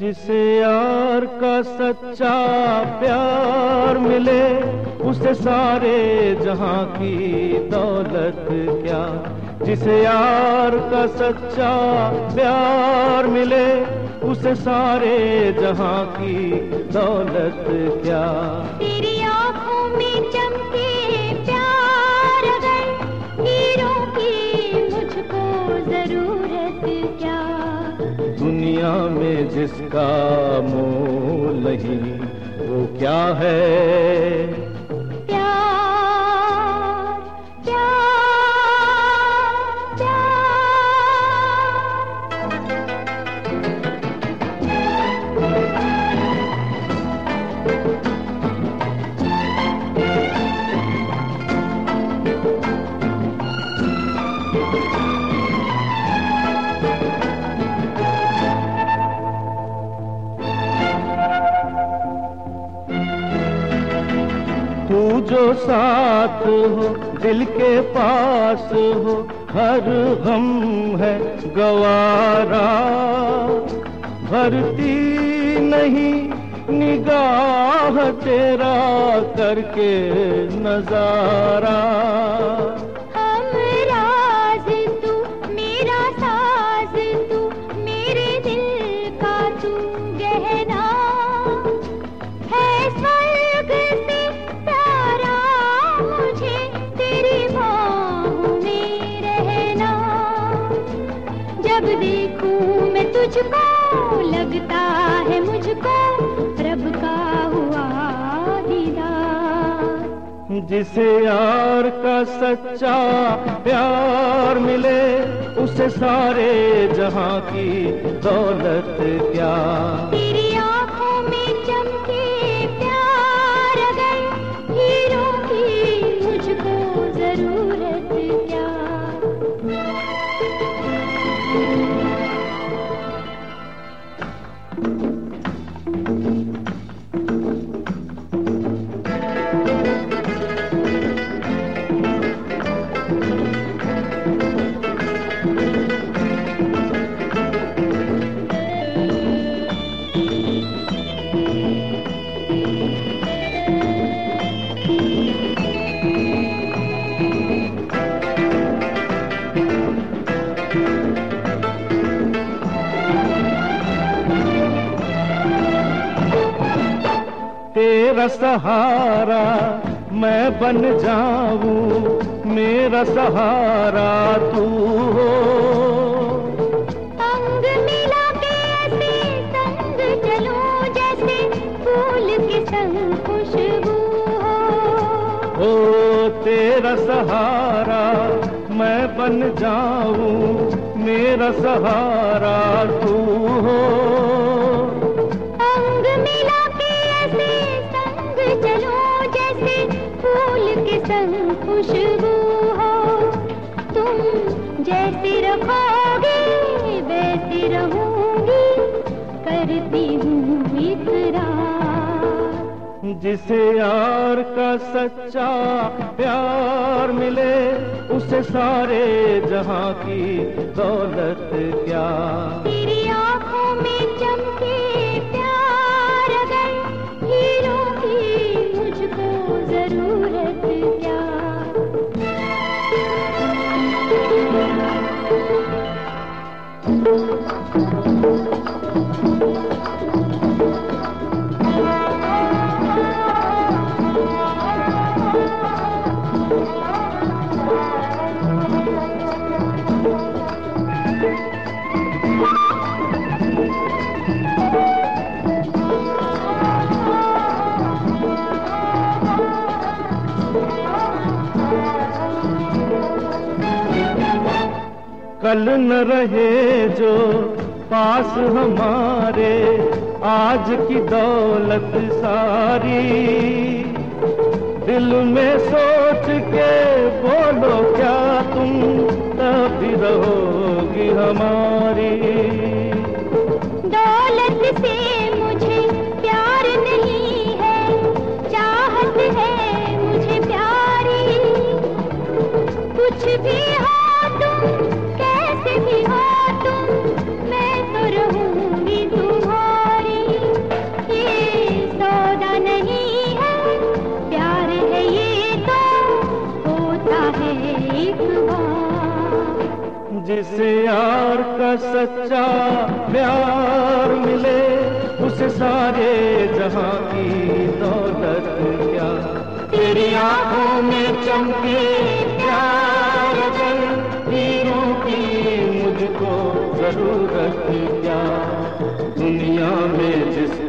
जिसे यार का सच्चा प्यार मिले उसे सारे जहां की दौलत क्या। जिसे यार का सच्चा प्यार मिले उसे सारे जहां की दौलत क्या। तेरी आंखों में चमके प्यार अगर हीरों की मुझको जरूरत क्या। दुनिया में जिसका मोल नहीं वो क्या है। तू जो साथ हो दिल के पास हो हर गम है गवारा। भरती नहीं निगाह तेरा करके नजारा। हम राज तू मेरा साज तू मेरे दिल का तू गहना है। स्वर्ग से प्यारा मुझे तेरी बाहों में रहना। जब देखूं मैं तुझको लगता है मुझको रब का हुआ दीदार। जिसे यार का सच्चा प्यार मिले उसे सारे जहां की दौलत क्या। तेरी आंखों में चमके प्यार अगर हीरों की मुझको जरूरत क्या। तेरा सहारा मैं बन जाऊं मेरा सहारा तू हो। अंग मिला के ऐसे संग चलूं जैसे फूल के संग खुशबू हो। ओ तेरा सहारा मैं बन जाऊं मेरा सहारा तू हो। अंग मिला के ऐसे संग चलूं जैसे फूल के संग खुशबू हो। तुम जैसे रखोगे वैसे रहूंगी करती हूँ इकरार। जिसे यार का सच्चा प्यार मिले उसे सारे जहां की दौलत क्या। तेरी आंखों में चमके प्यार अगर हीरों की मुझको जरूरत क्या। कल न रहे जो पास हमारे आज की दौलत सारी। दिल में सोच के बोलो क्या तुम तभी रहोगी हमारी। दौलत से मुझे प्यार नहीं है चाहत है मुझे प्यारी। कुछ भी हो तुम कैसे भी हो तुम मैं तो रहूंगी तुम्हारी। जिसे यार का सच्चा प्यार मिले, उसे सारे जहां की दौलत क्या। तेरी आंखों में चमके प्यार जल, हीरों की मुझको जरूरत क्या। दुनिया में जिस